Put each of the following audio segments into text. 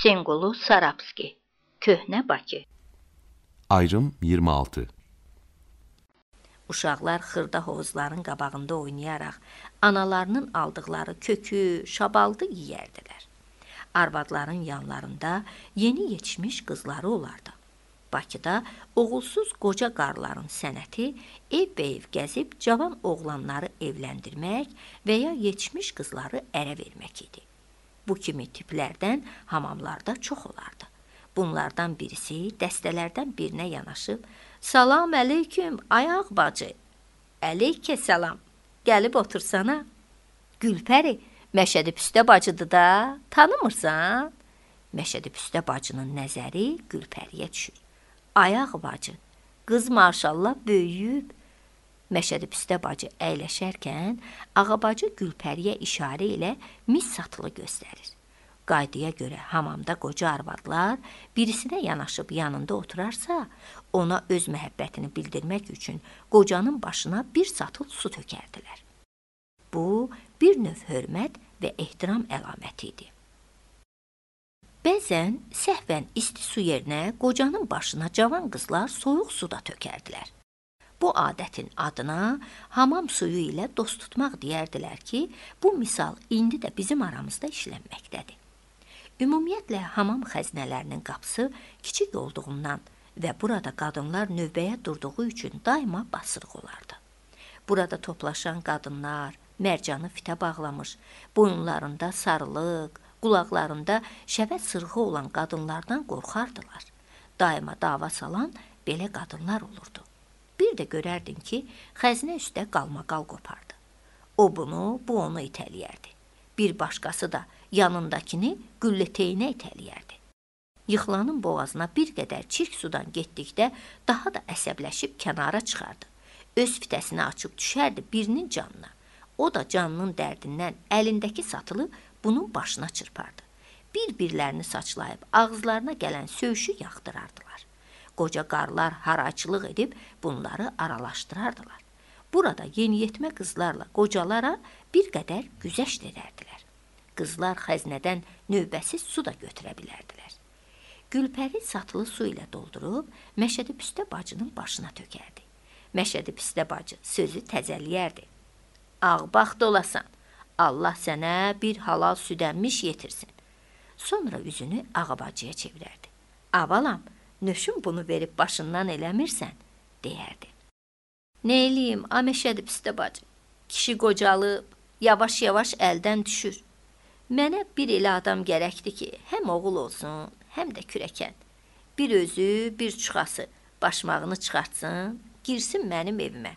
Hüseynqulu Sarabski, Köhnə Bakı. Ayrım 26. Uşaqlar xırda hovuzların qabağında oynayaraq analarının aldıqları kökü, şabaldı yeyərdilər. Arvadların yanlarında yeni yetişmiş qızları olardı. Bakıda oğulsuz qoca qarların sənəti ev gəzib cavan oğlanları evləndirmək və ya yetişmiş qızları ərə vermək idi. Bu kimi tiplərdən hamamlarda çox olardı. Bunlardan birisi dəstələrdən birinə yanaşıb, "Salam əleyküm, ayaq bacı." "Əleykə salam, gəlib otursana." "Gülpəri, Məşədi Püstə bacıdır da, tanımırsan?" Məşədi Püstə bacının nəzəri Gülpəriyə düşür. "Ayaq bacı, qız maşallah böyüyüb." Məşədi Püstə bacı əyləşərkən Ağabacı Gülpəriyə işarə ilə mis satılı göstərir. Qaydaya görə hamamda qoca arvadlar birisinə yanaşıb yanında oturarsa, ona öz məhəbbətini bildirmək üçün qocanın başına bir satıl su tökərdilər. Bu, bir növ hörmət və ehtiram əlaməti idi. Bəzən səhvən isti su yerinə qocanın başına cavan qızlar soyuq suda tökərdilər. Bu adətin adına hamam suyu ilə dost tutmaq deyərdilər ki, bu misal indi də bizim aramızda işlənməkdədir. Ümumiyyətlə, hamam xəzinələrinin qapısı kiçik olduğundan və burada qadınlar növbəyə durduğu üçün daima basırıq olardı. Burada toplaşan qadınlar mərcanı fitə bağlamış, boyunlarında sarılıq, qulaqlarında şəvət sırğı olan qadınlardan qorxardılar. Daima dava salan belə qadınlar olurdu. Bir də görərdin ki, xəzinə üstə qalmaqal qopardı. O bunu, bu onu itələyərdi. Bir başqası da yanındakini gülləteyinə itələyərdi. Yıxılanın boğazına bir qədər çirk sudan getdikdə daha da əsəbləşib kənara çıxardı. Öz fitəsini açıb düşərdi birinin canına. O da canının dərdindən əlindəki satılı bunun başına çırpardı. Bir-birlərini saçlayıb ağızlarına gələn söyüşü yaxdırardılar. Qoca qarlar haraçılıq edib bunları aralaşdırardılar. Burada yeniyetmə qızlarla qocalara bir qədər güzəşt edərdilər. Qızlar xəzinədən növbəsiz su da götürə bilərdilər. Gülpəri satılı su ilə doldurub Məşədi Püstə bacının başına tökərdi. Məşədi Püstə bacı sözü təzəliyərdi. "Ağbaxt olasan, Allah sənə bir halal südənmiş yetirsin." Sonra üzünü Ağabacıya çevirərdi. "Avalam, nöşün bunu verib başından eləmirsən?" deyərdi. "Nə eləyim, a Məşədi Püstə bacı? Kişi qocalıb, yavaş-yavaş əldən düşür. Mənə bir elə adam gərəkdi ki, həm oğul olsun, həm də kürəkən. Bir özü, bir çuxası başmağını çıxartsın, girsin mənim evimə."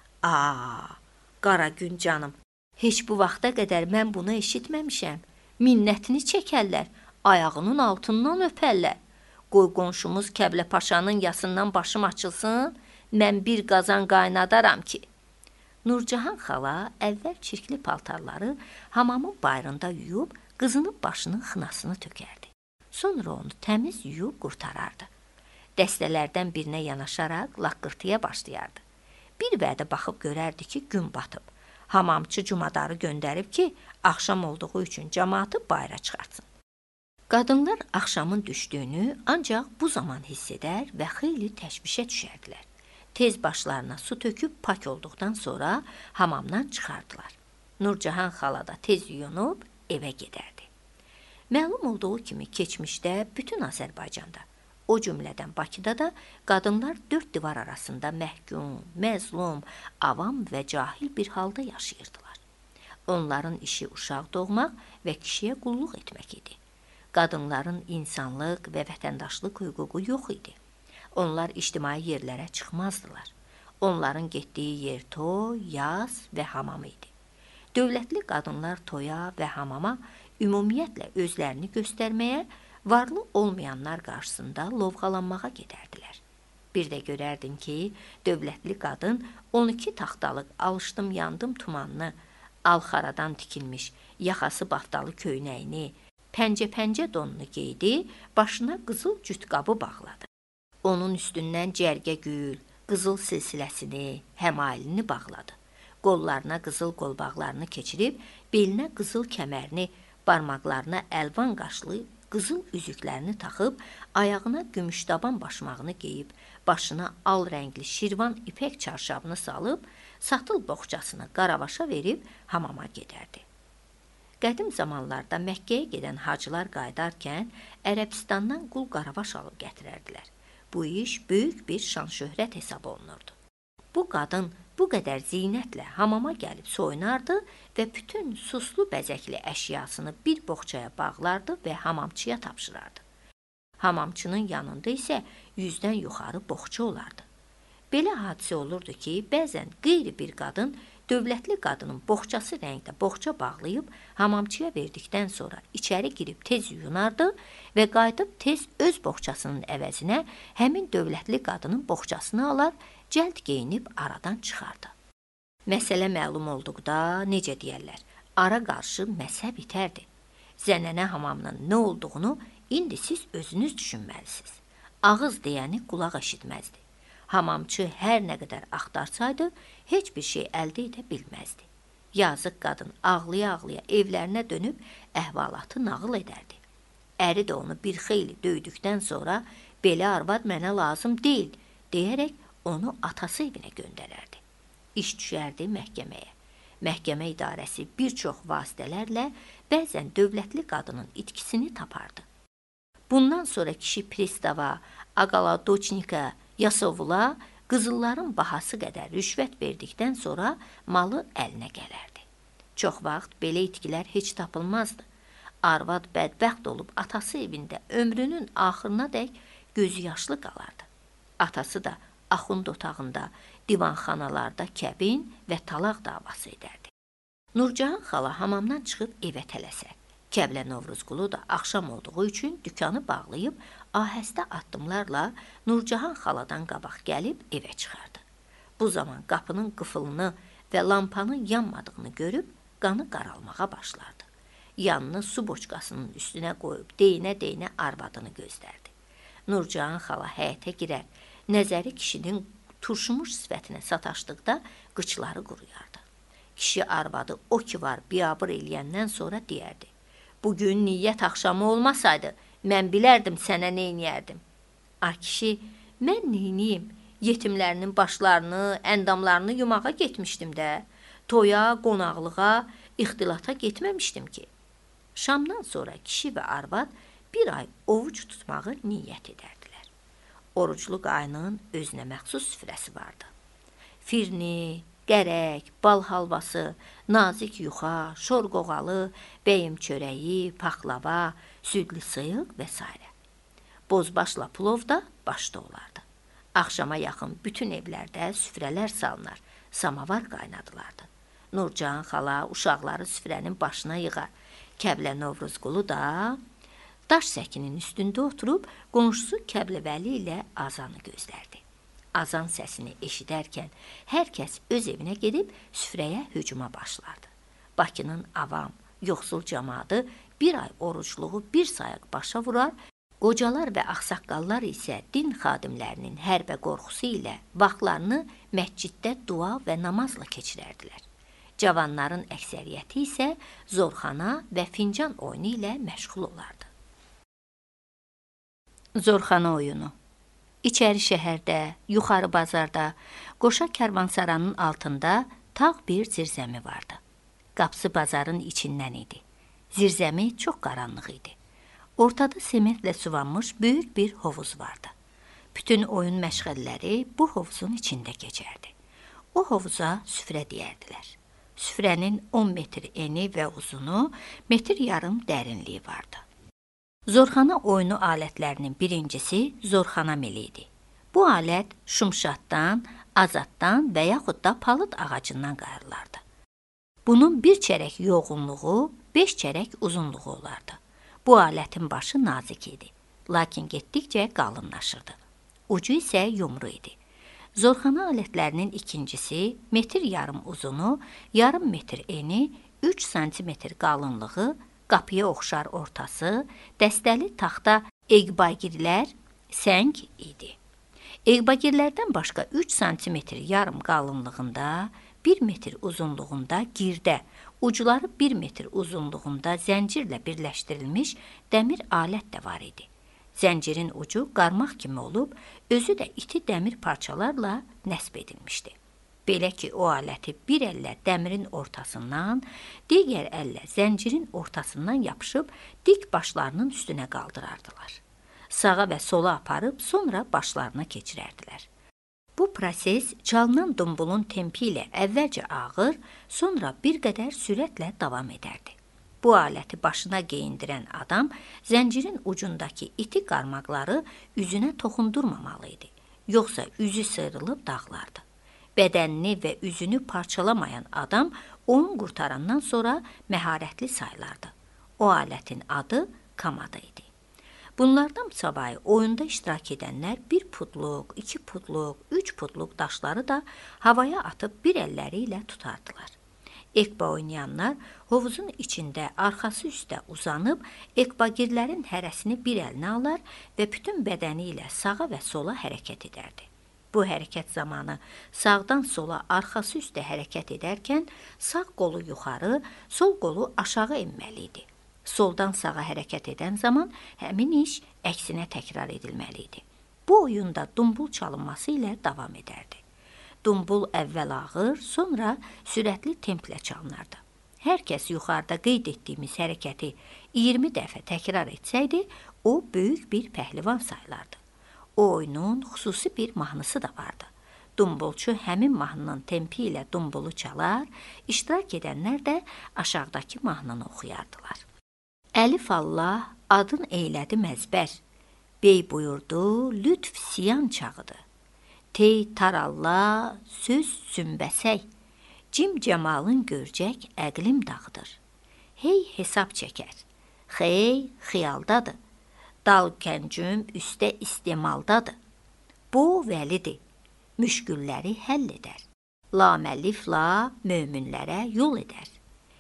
Qara gün canım, heç bu vaxta qədər mən bunu eşitməmişəm. Minnətini çəkərlər, ayağının altından öpərlər. Qoy qonşumuz Kəblə Paşanın yasından başım açılsın, mən bir qazan qaynadaram ki. Nurcahan xala əvvəl çirkli paltarları hamamın bayrında yuyub, qızının başının xınasını tökərdi. Sonra onu təmiz yuyub qurtarardı. Dəstələrdən birinə yanaşaraq laqqırtıya başlayardı. Bir vədə baxıb görərdi ki, gün batıb. Hamamçı cumadarı göndərib ki, axşam olduğu üçün cəmaatı bayra çıxartsın. Qadınlar axşamın düşdüyünü ancaq bu zaman hiss edər və xeyli təşvişə düşərdilər. Tez başlarına su töküb pak olduqdan sonra hamamdan çıxardılar. Nurcahan xala da tez yuyunub evə gedərdi. Məlum olduğu kimi keçmişdə bütün Azərbaycanda, o cümlədən Bakıda da qadınlar dörd divar arasında məhkum, məzlum, avam və cahil bir halda yaşayırdılar. Onların işi uşaq doğmaq və kişiyə qulluq etmək idi. Qadınların insanlıq və vətəndaşlıq hüququ yox idi. Onlar ictimai yerlərə çıxmazdılar. Onların getdiyi yer toy, yas və hamam idi. Dövlətli qadınlar toya və hamama ümumiyyətlə özlərini göstərməyə, varlı olmayanlar qarşısında lovğalanmağa gedərdilər. Bir də görərdin ki, dövlətli qadın 12 taxtalıq alışdım yandım tumanını, alxaradan tikilmiş, yaxası baftalı köynəyini, pəncə-pəncə donunu geydi, başına qızıl cütqabı bağladı. Onun üstündən cərgə gül, qızıl silsiləsini, həmailini bağladı. Qollarına qızıl qolbaqlarını keçirib, belinə qızıl kəmərini, barmaqlarına əlvan qaşlı qızıl üzüklərini taxıb, ayağına gümüşdaban başmağını geyib, başına al rəngli şirvan ipək çarşabını salıb, satıl boğçasını Qaravaşa verib hamama gedərdi. Qədim zamanlarda Məkkəyə gedən hacılar qayıdarkən Ərəbistandan qul Qaravaş alıb gətirərdilər. Bu iş böyük bir şan-şöhrət hesab olunurdu. Bu qadın bu qədər zinətlə hamama gəlib soyunardı və bütün suslu bəzəkli əşyasını bir boğçaya bağlardı və hamamçıya tapşırardı. Hamamçının yanında isə 100-dən yuxarı boğça olardı. Belə hadisə olurdu ki, bəzən qeyri bir qadın dövlətli qadının boğçası rəngdə boğça bağlayıb hamamçıya verdikdən sonra içəri girib tez yuyunardı və qayıdıb tez öz boğçasının əvəzinə həmin dövlətli qadının boğçasını alar, cəld geyinib aradan çıxardı. Məsələ məlum olduqda, necə deyərlər, ara qarşı məzhəb itərdi. Zənənə hamamının nə olduğunu indi siz özünüz düşünməlisiniz. Ağız deyəni qulaq eşitməzdi. Hamamçı hər nə qədər axtarsaydı, heç bir şey əldə edə bilməzdi. Yazıq qadın ağlaya-ağlaya evlərinə dönüb əhvalatı nağıl edərdi. Əri də onu bir xeyli döydükdən sonra belə arvad mənə lazım deyil, deyərək onu atası evinə göndərərdi. İş düşərdi məhkəməyə. Məhkəmə idarəsi bir çox vasitələrlə bəzən dövlətli qadının itkisini tapardı. Bundan sonra kişi pristava, aqaladoçnika, yasovula qızılların bahası qədər rüşvət verdikdən sonra malı əlinə gələrdi. Çox vaxt belə itkilər heç tapılmazdı. Arvad bədbəxt olub atası evində ömrünün axırınadək gözü yaşlı qalardı. Atası da axund otağında, divanxanalarda kəbin və talaq davası edərdi. Nurcahan xala hamamdan çıxıb evə tələsər. Kəblə Novruzqulu da axşam olduğu üçün dükanı bağlayıb, ahəstə addımlarla Nurcahan xaladan qabaq gəlib evə çıxardı. Bu zaman qapının qıfılını və lampanın yanmadığını görüb qanı qaralmağa başlardı. Yanını su boçkasının üstünə qoyub deyinə-deyinə arvadını gözlərdi. Nurcahan xala həyətə girər, nəzəri kişinin turşumuş sifətinə sataşdıqda qıçları quruyardı. Kişi arvadı o ki var biabır eləyəndən sonra deyərdi. Bugün niyyət axşamı olmasaydı, mən bilərdim sənə neyniyərdim. Ay kişi, mən neyniyim? Yetimlərinin başlarını, əndamlarını yumağa getmişdim də. Toya, qonaqlığa, ixtilata getməmişdim ki. Şamdan sonra kişi və arvad bir ay ovuc tutmağı niyyət edərdilər. Orucluq ayının özünə məxsus süfrəsi vardı. Firni, gərək, bal halvası, nazik yuxa, şor qoğalı, bəyim çörəyi, paxlava, südlü sıyıq və s. Bozbaşla plov da başda olardı. Axşama yaxın bütün evlərdə süfrələr salınar, samavar qaynadılardı. Nurcahan xala uşaqları süfrənin başına yığar. Kəblə Novruzqulu da daş səkinin üstündə oturub qonşusu Kəbləvəli ilə azanı gözlərdi. Azan səsini eşidərkən hər kəs öz evinə gedib süfrəyə hücuma başlardı. Bakının avam, yoxsul camaatı bir ay orucluğu bir sayaq başa vurar, qocalar və ağsaqqallar isə din xadimlərinin hərbə qorxusu ilə vaxtlarını məsciddə dua və namazla keçirərdilər. Cavanların əksəriyyəti isə zorxana və fincan oyunu ilə məşğul olardı. Zorxana oyunu. İçəri şəhərdə, yuxarı bazarda, qoşa kərvansaranın altında tağ bir zirzəmi vardı. Qapısı bazarın içindən idi. Zirzəmi çox qaranlıq idi. Ortada sementlə suvanmış böyük bir hovuz vardı. Bütün oyun məşğəlləri bu hovuzun içində keçərdi. O hovuza süfrə deyərdilər. Süfrənin 10 metr eni və uzunu, metr yarım dərinliyi vardı. Zorxana oyunu alətlərinin birincisi zorxana mili idi. Bu alət şumşatdan, azaddan və yaxud da palıd ağacından qayırlardı. Bunun bir çərək yoğunluğu, 5 çərək uzunluğu olardı. Bu alətin başı nazik idi, lakin getdikcə qalınlaşırdı. Ucu isə yumru idi. Zorxana alətlərinin ikincisi, metr yarım uzunu, yarım metr eni, 3 santimetr qalınlığı, qapıya oxşar ortası, dəstəli taxta eqbagirlər, səng idi. Eqbagirlərdən başqa 3 santimetr yarım qalınlığında, 1 metr uzunluğunda girdə, Ucları 1 metr uzunluğunda zəncirlə birləşdirilmiş dəmir alət də var idi. Zəncirin ucu qarmaq kimi olub, özü də iti dəmir parçalarla nəsb edilmişdi. Belə ki, o aləti bir əllə dəmirin ortasından, digər əllə zəncirin ortasından yapışıb dik başlarının üstünə qaldırardılar. Sağa və sola aparıb sonra başlarına keçirərdilər. Bu proses çalınan dumbulun tempi ilə əvvəlcə ağır, sonra bir qədər sürətlə davam edərdi. Bu aləti başına geyindirən adam zəncirin ucundakı iti qarmaqları üzünə toxundurmamalı idi, yoxsa üzü sıyrılıb dağlardı. Bədənini və üzünü parçalamayan adam oyun qurtarandan sonra məharətli sayılardı. O alətin adı kamada idi. Bunlardan savayı oyunda iştirak edənlər 1 pudluq, 2 pudluq, 3 pudluq daşları da havaya atıb bir əlləri ilə tutardılar. Ekba oynayanlar hovuzun içində arxası üstə uzanıb ekbagirlərin hərəsini bir əlinə alar və bütün bədəni ilə sağa və sola hərəkət edərdi. Bu hərəkət zamanı sağdan sola arxası üstə hərəkət edərkən sağ qolu yuxarı, sol qolu aşağı enməli idi. Soldan sağa hərəkət edən zaman həmin iş əksinə təkrar edilməli idi. Bu oyunda dumbul çalınması ilə davam edərdi. Dumbul əvvəl ağır, sonra sürətli templə çalınardı. Hər kəs yuxarıda qeyd etdiyimiz hərəkəti 20 dəfə təkrar etsəydi, o böyük bir pəhlivan sayılardı. O oyunun xüsusi bir mahnısı da vardı. Dumbulçu həmin mahnının tempi ilə dumbulu çalar, iştirak edənlər də aşağıdakı mahnını oxuyardılar. Əlif Allah adın eylədi məzbər, bey buyurdu lütf siyan çağıdır. Tey taralla söz sümbəsək, cim cəmalın görcək əqlim dağıdır. Hey hesab çəkər, xey xiyaldadır, dal kəncüm üstə istemaldadır. Bu vəlidir, müşkülləri həll edər, laməlifla möminlərə yol edər.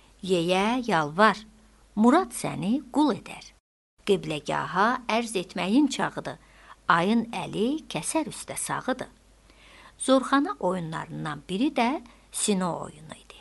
Yeyə yalvar, murad səni qul edər. Qibləgaha ərz etməyin çağıdır, ayın əli kəsər üstə sağıdır. Zorxana oyunlarından biri də sino oyunu idi.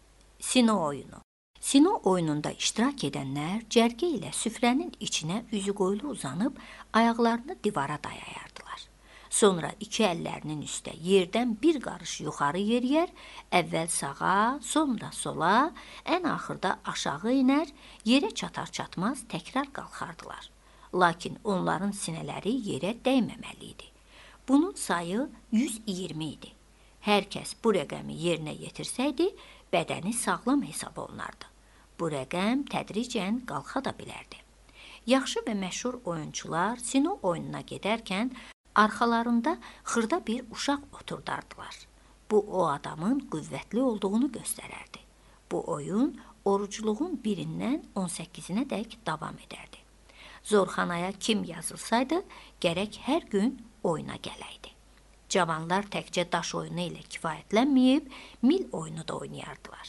Sino oyunu. Sino oyununda iştirak edənlər cərgə ilə süfrənin içinə üzü qoyulu uzanıb ayaqlarını divara dayayardılar. Sonra iki əllərinin üstə yerdən bir qarış yuxarı yeriyər, əvvəl sağa, sonra sola, ən axırda aşağı iner, yerə çatar-çatmaz təkrar qalxardılar. Lakin onların sinələri yerə dəyməməli idi. Bunun sayı 120 idi. Hər kəs bu rəqəmi yerinə yetirsəydi, bədəni sağlam hesab olunardı. Bu rəqəm tədricən qalxa da bilərdi. Yaxşı və məşhur oyunçular sino oyununa gedərkən arxalarında xırda bir uşaq oturdardılar. Bu, o adamın qüvvətli olduğunu göstərərdi. Bu oyun orucluğun 1-dən 18-nə dək davam edərdi. Zorxanaya kim yazılsaydı, gərək hər gün oyuna gələydi. Cavanlar təkcə daş oyunu ilə kifayətlənməyib, mil oyunu da oynayardılar.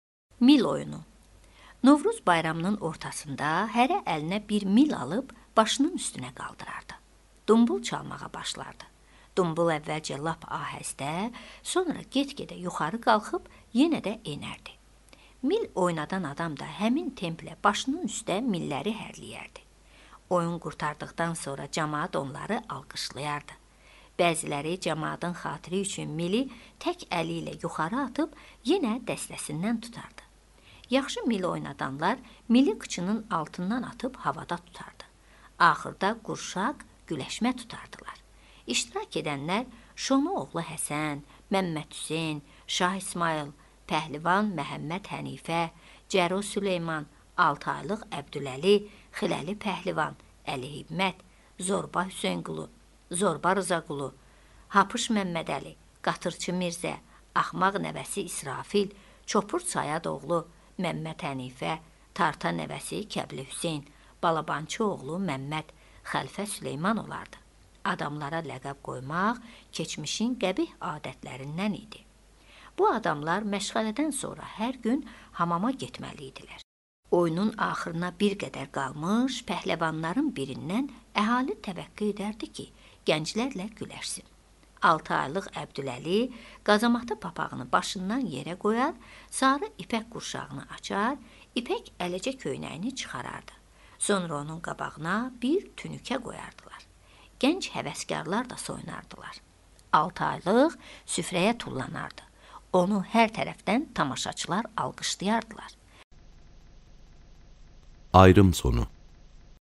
Mil oyunu. Novruz bayramının ortasında hərə əlinə bir mil alıb başının üstünə qaldırardı. Dumbul çalmağa başlardı. Dumbul əvvəlcə lap ahəstə, sonra get-gedə yuxarı qalxıb yenə də enərdi. Mil oynadan adam da həmin templə başının üstə milləri hərləyərdi. Oyun qurtardıqdan sonra cəmaat onları alqışlayardı. Bəziləri cəmaatın xatiri üçün mili tək əli ilə yuxarı atıb yenə dəstəsindən tutardı. Yaxşı mil oynadanlar mili qıçının altından atıb havada tutardı. Axırda qurşaq, güləşmə tutardılar. İştirak edənlər Şonuoğlu Həsən, Məmməd Hüseyn, Şah İsmail, Pəhlivan Məhəmməd Hənifə, Cəro Süleyman, 6 aylıq Əbdüləli, Xiləli Pəhlivan, Əli Himmət, Zorba Hüseynqulu, Zorba Rızaqulu, Hapış Məmmədəli, Qatırçı Mirzə, Axmaq nəvəsi İsrafil, Çopur Sayadoğlu, Məmməd Hənifə, Tarta nəvəsi Kəbli Hüseyn, Balabançı oğlu Məmməd, Xəlfə Süleyman olardı. Adamlara ləqəb qoymaq keçmişin qəbih adətlərindən idi. Bu adamlar məşğələdən sonra hər gün hamama getməli idilər. Oyunun axırına bir qədər qalmış pəhləvanların birindən əhali təvəqqə edərdi ki, gənclərlə güləşsin. 6 aylıq Əbdüləli qazamatı papağını başından yerə qoyar, sarı ipək qurşağını açar, ipək ələcə köynəyini çıxarardı. Sonra onun qabağına bir tünükə qoyardılar. Gənc həvəskarlar da soyunardılar. 6 aylıq süfrəyə tullanardı. Onu hər tərəfdən tamaşaçılar alqışlayardılar. Ayrım sonu.